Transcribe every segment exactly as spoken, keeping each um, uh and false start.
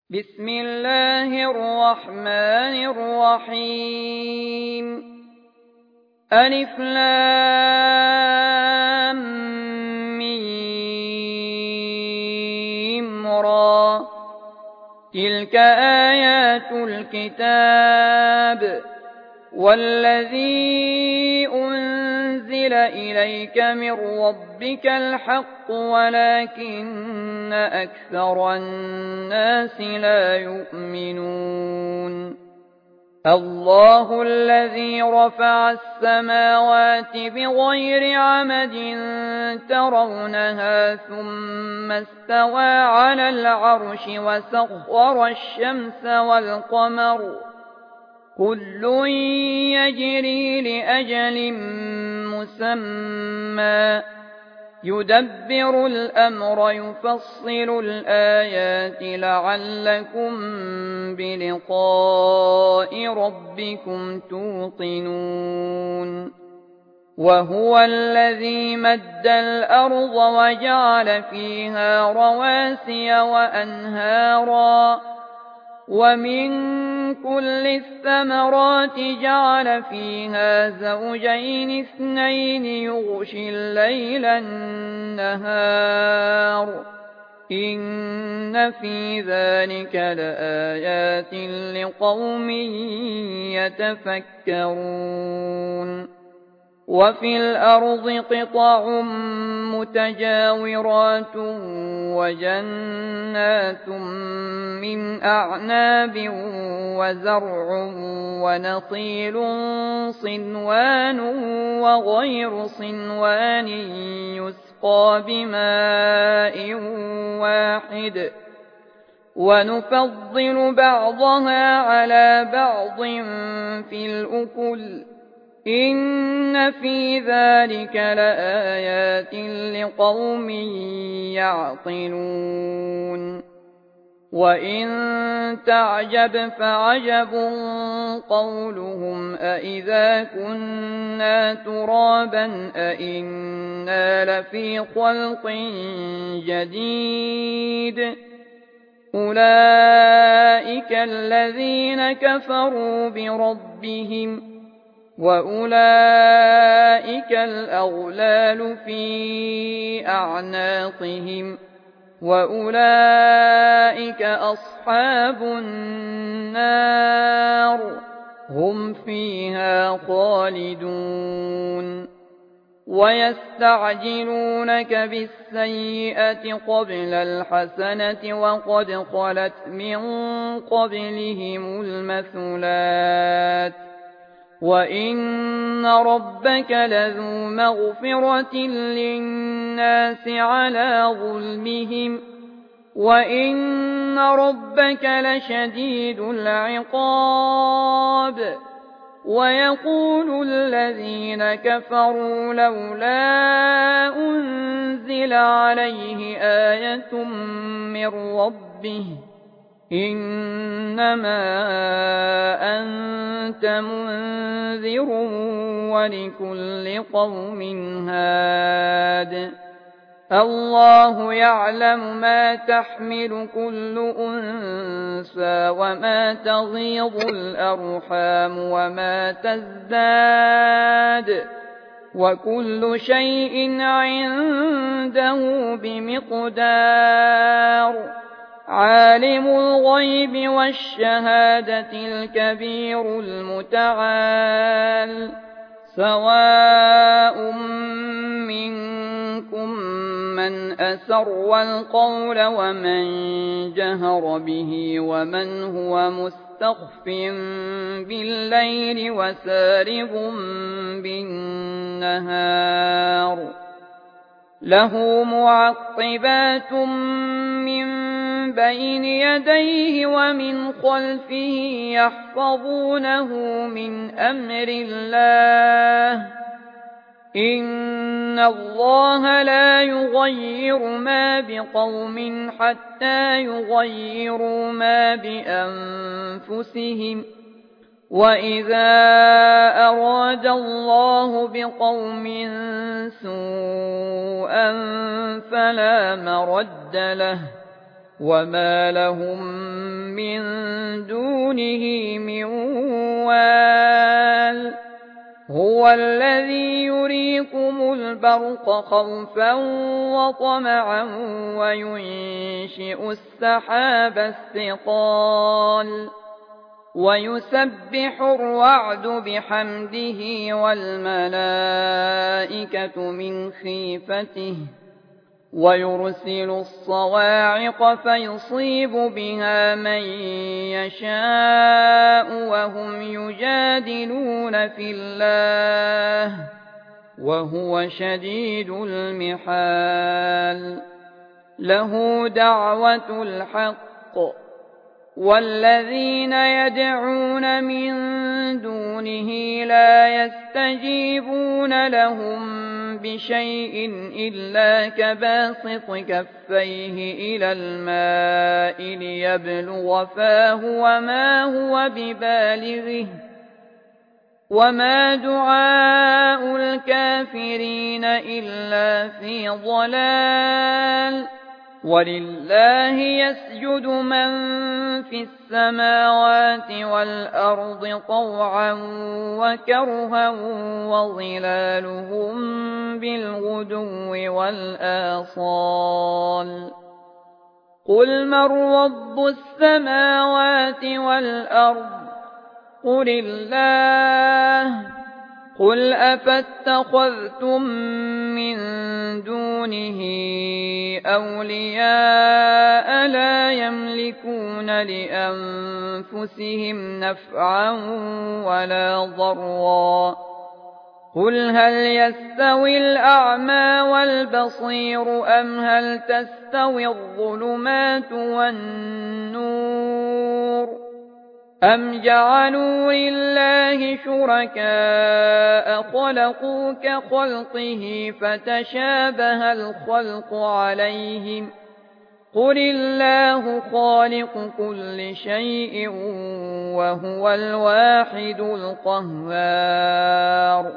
بسم الله الرحمن الرحيم ألف لام ميم را تلك آيات الكتاب والذي أنزل إليك من ربك الحق ولكن أكثر الناس لا يؤمنون الله الذي رفع السماوات بغير عمد ترونها ثم استوى على العرش وسخر الشمس والقمر كل يجري لأجل مسمى يدبر الأمر يفصل الآيات لعلكم بلقاء ربكم توقنون وهو الذي مد الأرض وجعل فيها رواسي وأنهارا ومن كل الثمرات جعل فيها زوجين اثنين يغشي الليل النهار إن في ذلك لآيات لقوم يتفكرون وفي الأرض قطع متجاورات وجنات من أعناب وزرع ونخيل صنوان وغير صنوان يسقى بماء واحد ونفضل بعضها على بعض في الأكل إن في ذلك لآيات لقوم يعقلون وإن تعجب فعجب قولهم أإذا كنا ترابا أإنا لفي خلق جديد أولئك الذين كفروا بربهم وأولئك الأغلال في أعناقهم وأولئك أصحاب النار هم فيها خالدون ويستعجلونك بالسيئة قبل الحسنة وقد خلت من قبلهم المثلات وإن ربك لذو مغفرة للناس على ظلمهم وإن ربك لشديد العقاب ويقول الذين كفروا لولا أنزل عليه آية من ربه إنما أنت منذر ولكل قوم هاد الله يعلم ما تحمل كل أنثى وما تغيض الأرحام وما تزداد وكل شيء عنده بمقدار عالم الغيب والشهادة الكبير المتعال سواء منكم من أسر القول ومن جهر به ومن هو مستخف بالليل وسارب بالنهار له معقبات من بين يديه ومن خلفه يحفظونه من أمر الله إن الله لا يغير ما بقوم حتى يغيروا ما بأنفسهم وإذا أراد الله بقوم سوءا فلا مرد له وما لهم من دونه من وال هو الذي يريكم البرق خوفا وطمعا وينشئ السحاب الثقال ويسبح الرعد بحمده والملائكة من خيفته ويرسل الصواعق فيصيب بها من يشاء وهم يجادلون في الله وهو شديد المحال له دعوة الحق والذين يدعون من دونه لا يستجيبون لهم بشيء إلا كباسط كفيه إلى الماء ليبلغ فاه وما هو ببالغه وما دعاء الكافرين إلا في ضلال ولله يسجد من في السماوات والأرض طوعا وكرها وظلالهم بالغدو والآصال قل من رب السماوات والأرض قل الله قل أفاتخذتم من دونه أولياء لا يملكون لأنفسهم نفعا ولا ضرا قل هل يستوي الأعمى والبصير أم هل تستوي الظلمات والنور أم جعلوا لله شركاء خلقوا كخلقه فتشابه الخلق عليهم قل الله خالق كل شيء وهو الواحد القهار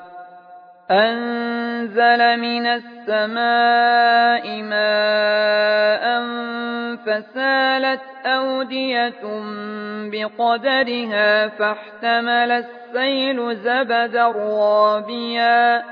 أنزل من السماء ماء فسالت أودية بقدرها فاحتمل السيل زبدا رابيا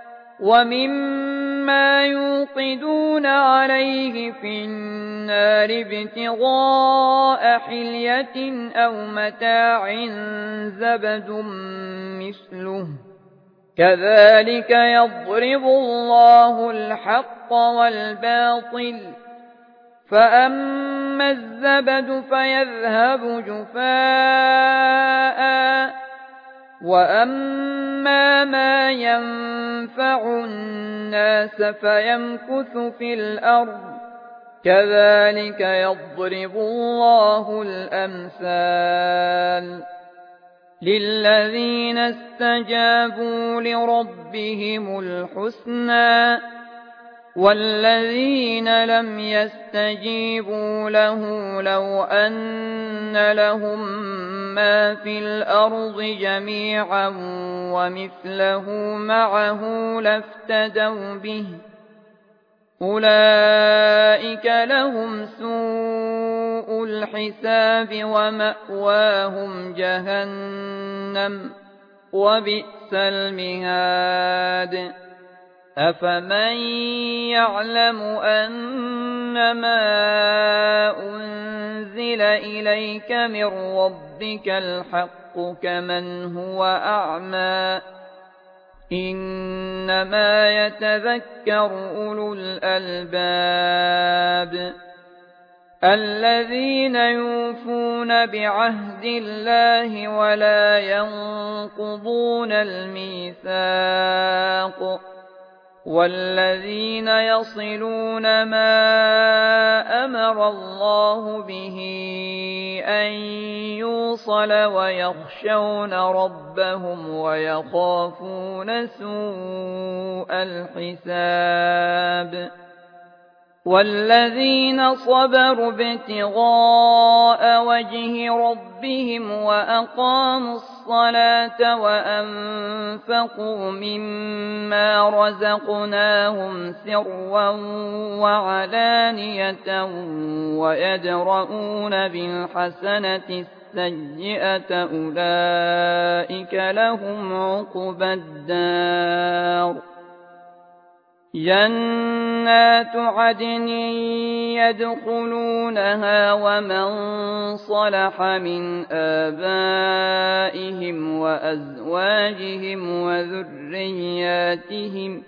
ومما يوقدون عليه في النار ابتغاء حلية أو متاع زبد مثله كذلك يضرب الله الحق والباطل فأما الزبد فيذهب جفاء وأما ما ينفع الناس فيمكث في الأرض كذلك يضرب الله الأمثال للذين استجابوا لربهم الحسنى والذين لم يستجيبوا له لو أن لهم ما في الأرض جميعا ومثله معه لافتدوا به أولئك لهم سوء الحساب ومأواهم جهنم وبئس المهاد أفمن يعلم أنما أنزل إليك من ربك الحق كمن هو أعمى إنما يتذكر أولو الألباب الذين يوفون بعهد الله ولا ينقضون الميثاق والذين يصلون ما أمر الله به أن يوصل ويخشون ربهم ويخافون سوء الحساب والذين صبروا ابتغاء وجه ربهم وأقاموا الصلاة وأنفقوا مما رزقناهم سرا وعلانية ويدرؤون بالحسنة السيئة أولئك لهم عقبى الدار جنات عدن يدخلونها ومن صلح من آبائهم وأزواجهم وذرياتهم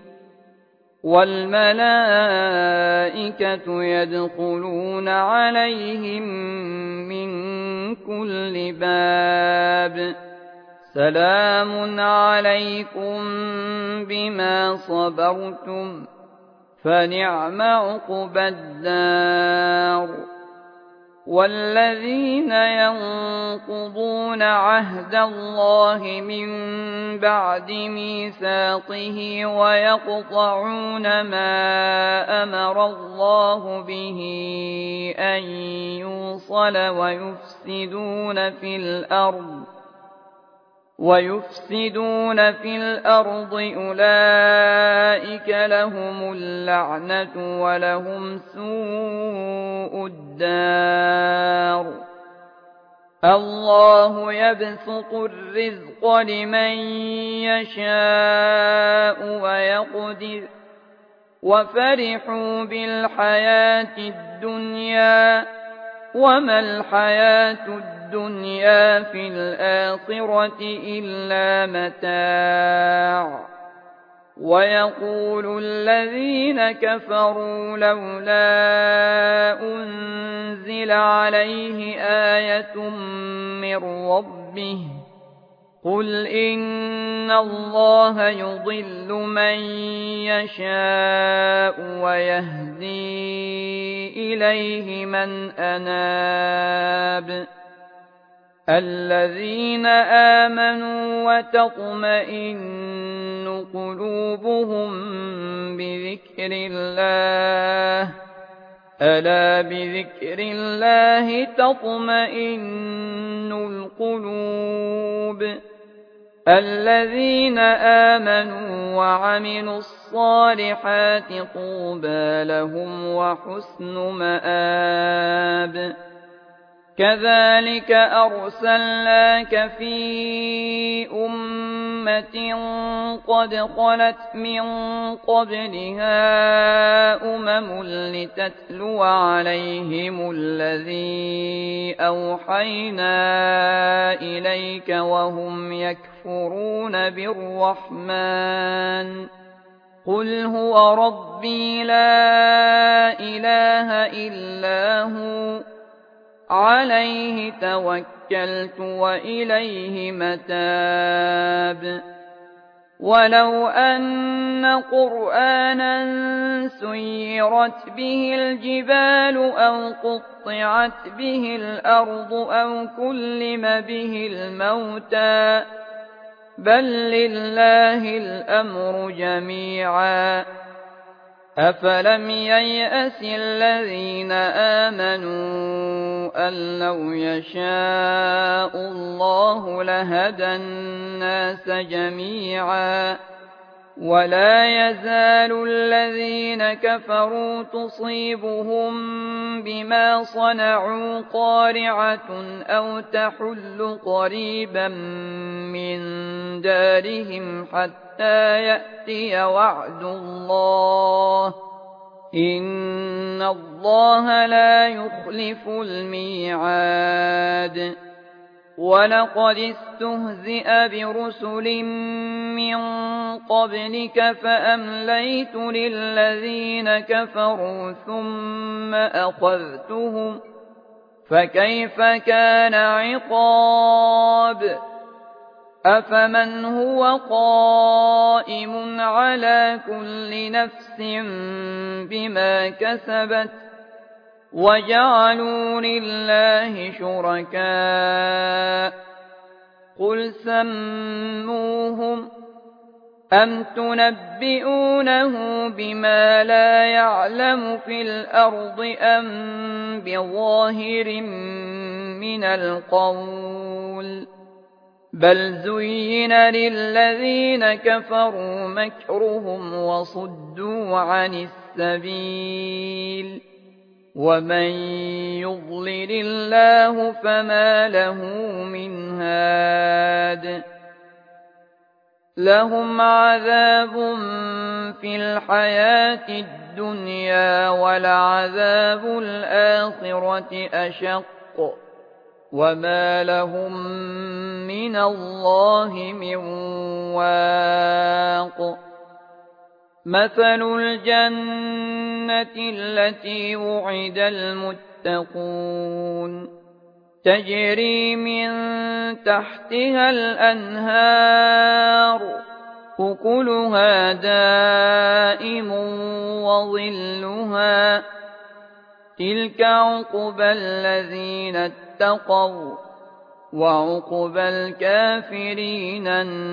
والملائكة يدخلون عليهم من كل باب سلام عليكم بما صبرتم فنعم عقبى الدار والذين ينقضون عهد الله من بعد ميثاقه ويقطعون ما أمر الله به أن يوصل ويفسدون في الأرض ويفسدون في الأرض أولئك لهم اللعنة ولهم سوء الدار الله يبسط الرزق لمن يشاء ويقدر وفرحوا بالحياة الدنيا وما الحياة الدنيا في الآخرة إلا متاع ويقول الذين كفروا لولا أنزل عليه آية من ربه قل إن الله يضل من يشاء ويهدي إليه من أناب الذين آمنوا وتطمئن قلوبهم بذكر الله ألا بذكر الله تطمئن القلوب الذين آمنوا وعملوا الصالحات طوبى لهم وحسن مآب كذلك أرسلناك في أمة قد خلت من قبلها أمم لتتلو عليهم الذي أوحينا إليك وهم يكفرون بالرحمن قل هو ربي لا إله إلا هو عليه توكلت وإليه متاب ولو أن قرآنا سيرت به الجبال أو قطعت به الأرض أو كلم به الموتى بل لله الأمر جميعا أفلم ييأس الذين آمنوا أن لو يشاء الله لهدى الناس جميعا ولا يزال الذين كفروا تصيبهم بما صنعوا قارعة أو تحل قريبا من دارهم حتى يأتي وعد الله إن الله لا يخلف الميعاد ولقد استهزئ برسل من قبلك فأمليت للذين كفروا ثم أخذتهم فكيف كان عقاب أفمن هو قائم على كل نفس بما كسبت وجعلوا لله شركاء قل سموهم أَمْ تُنَبِّئُونَهُ بِمَا لَا يَعْلَمُ فِي الْأَرْضِ أَمْ بِظَاهِرٍ مِّنَ الْقَوْلِ ۗ بَلْ زُيِّنَ لِلَّذِينَ كَفَرُوا مَكْرُهُمْ وَصُدُّوا عَنِ السَّبِيلِ ۗ وَمَن يُضْلِلِ اللَّهُ فَمَا لَهُ مِنْ هَادٍ. لَهُمْ عَذَابٌ فِي الْحَيَاةِ الدُّنْيَا وَلَعَذَابُ الْآخِرَةِ أَشَقُّ، وَمَا لَهُم مِّنَ اللَّهِ مِن وَاقٍ. مَثَلُ الْجَنَّةِ الَّتِي وُعِدَ الْمُتَّقُونَ تَجْرِي مِن تَحْتِهَا الْأَنْهَارُ أُكُلُهَا دَائِمٌ وَظِلُّهَا ۚ تِلْكَ عُقْبَى الَّذِينَ اتَّقَوْا ۖ وَّعُقْبَى الْكَافِرِينَ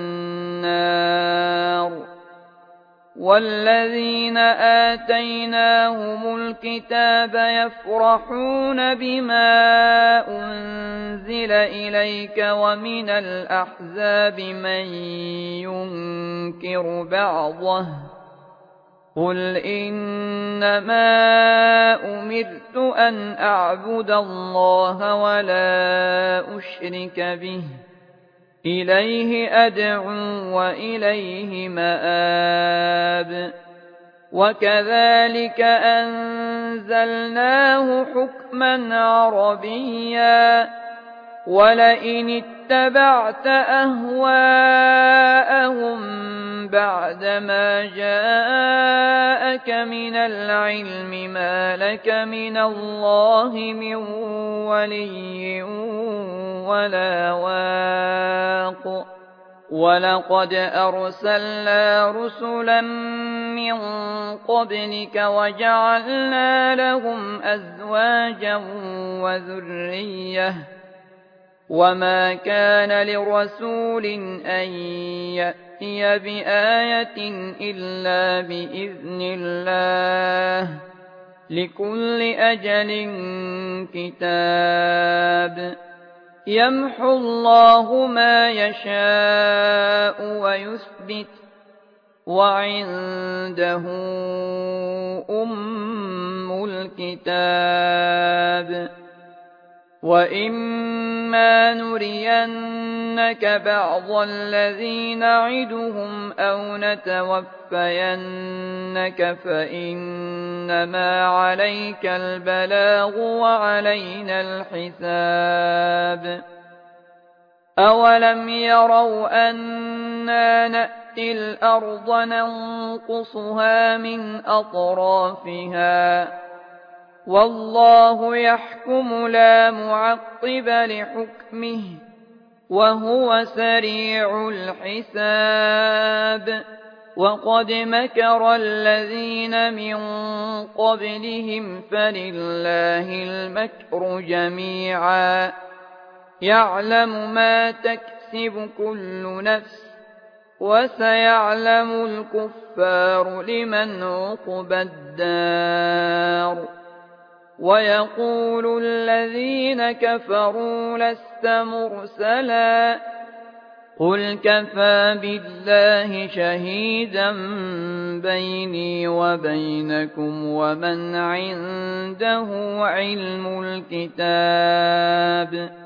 النَّارُ. وَالَّذِينَ آتَيْنَاهُمُ الْكِتَابَ يَفْرَحُونَ بِمَا أُنزِلَ إِلَيْكَ ۖ وَمِنَ الْأَحْزَابِ مَن يُنكِرُ بَعْضَهُ ۚ قُلْ إِنَّمَا أُمِرْتُ أَنْ أَعْبُدَ اللَّهَ وَلَا أُشْرِكَ بِهِ ۚ إِلَيْهِ أَدْعُو وَإِلَيْهِ مَآبِ. وَكَذَٰلِكَ أَنزَلْنَاهُ حُكْمًا عَرَبِيًّا ۚ وَلَئِنِ اتَّبَعْتَ أَهْوَاءَهُم بَعْدَمَا جَاءَكَ مِنَ الْعِلْمِ مَا لَكَ مِنَ اللَّهِ مِن وَلِيٍّ وَلَا وَاقٍ. وَلَقَدْ أَرْسَلْنَا رُسُلًا مِّن قَبْلِكَ وَجَعَلْنَا لَهُمْ أَزْوَاجًا وَذُرِّيَّةً ۚ وَمَا كَانَ لِرَسُولٍ أَن يَأْتِيَ بِآيَةٍ إِلَّا بِإِذْنِ اللَّهِ ۗ لِكُلِّ أَجَلٍ كِتَابٌ. يَمْحُو اللَّهُ مَا يَشَاءُ وَيُثْبِتُ ۖ وَعِندَهُ أُمُّ الْكِتَابِ. وَإِمَّا نُرِيَنَّكَ بَعْضَ الَّذِي نَعِدُهُمْ أَوْ نَتَوَفَّيَنَّكَ فَإِنَّمَا عَلَيْكَ الْبَلَاغُ وَعَلَيْنَا الْحِسَابُ. أَوَلَمْ يَرَوْا أَنَّا نَأْتِي الْأَرْضَ نَنقُصُهَا مِنْ أَطْرَافِهَا ۚ وَاللَّهُ يَحْكُمُ لَا مُعَقِّبَ لِحُكْمِهِ ۚ وَهُوَ سَرِيعُ الْحِسَابِ. وَقَدْ مَكَرَ الَّذِينَ مِن قَبْلِهِمْ فَلِلَّهِ الْمَكْرُ جَمِيعًا ۖ يَعْلَمُ مَا تَكْسِبُ كُلُّ نَفْسٍ ۗ وَسَيَعْلَمُ الْكُفَّارُ لِمَنْ عُقْبَى الدَّارِ. وَيَقُولُ الَّذِينَ كَفَرُوا لَسْتَ مُرْسَلًا ۚ قُلْ كَفَىٰ بِاللَّهِ شَهِيدًا بَيْنِي وَبَيْنَكُمْ وَمَنْ عِندَهُ عِلْمُ الْكِتَابِ.